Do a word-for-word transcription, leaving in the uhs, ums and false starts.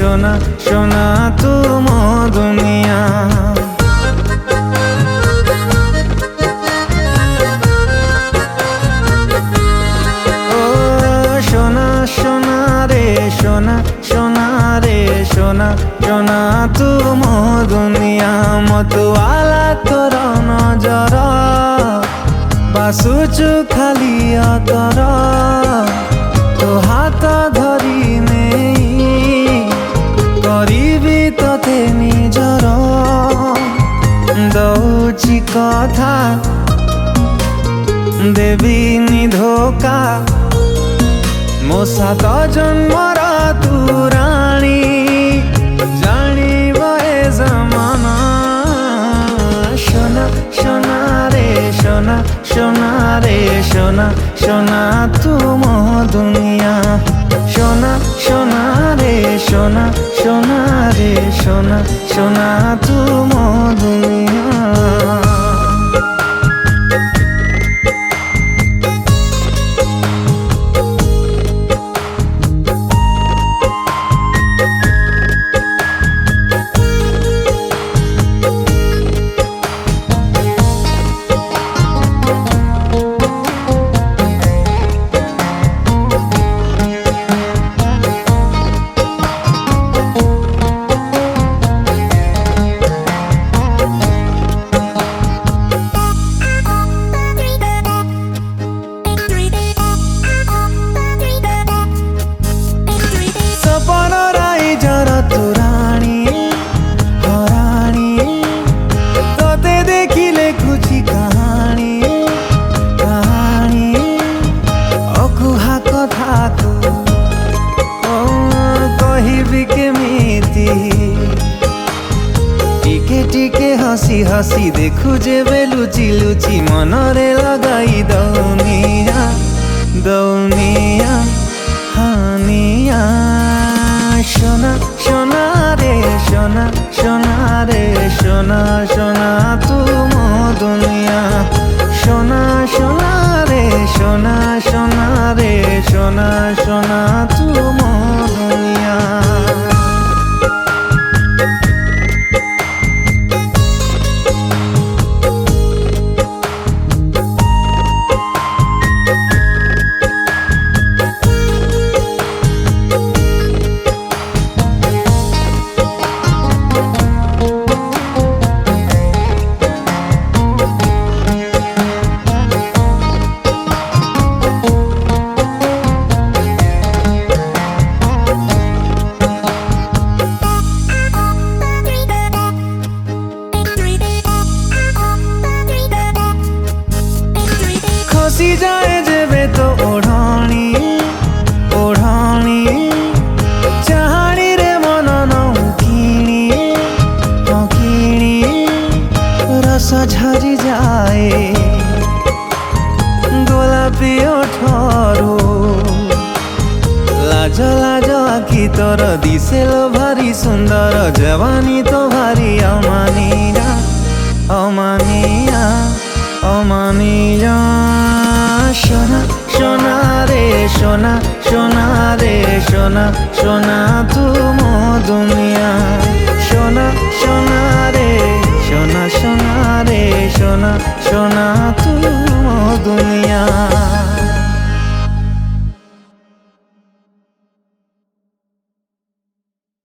সোনা সোনা তুম দুনিয়া। ও সোনা সোনা রে সোনা সোনা রে সোনা সোনা তুম দুনিয়া। মতুয়ালা তোর নজর বাসুচু খালি অতର তো হাত ধরি নেই করিবি তোতে নিজর। দৌছি কথা দেবিনি ধোকা ମୋ ସାତ ଜନ୍ମର ତୁ ରାଣୀ ଜାଣିବ ଏ ଜମାନା। সোনা সোনা রে সোনা সোনা রে সোনা সোনা তুম দুনিয়া। সোনা সোনা রে সোনা সোনা রে সোনা সোনা তুম দুনিয়া। টিকে টিকে হসি হসি দেখু যেবে লুচি লুচি মনরে লগাই দৌনিয়া দৌনিয়া হানিয়া। সোনা সোনা রে সোনা সোনা রে সোনা সোনা তুম দুনিয়া। সোনা সোনা রে সোনা সোনা রে সোনা সোনা তুম দুনিয়া। খসি যায় যেবে তো ওঢ়ণী ওঢ়ণী চাহাণী রে মন নৌকিণী নৌকিণী রস ঝরি যায় গোলাপি ওঠରୁ লাজ লাজ আখি তোর দিশেল ভারি সুন্দর জবানি তো ভারি অমানিয়া অমানিয়া অমানিয়া। সোনা সোনা রে সোনা সোনা রে সোনা সোনা তুম দুনিয়া। সোনা সোনা রে সোনা সোনা রে সোনা সোনা তুম দুনিয়া।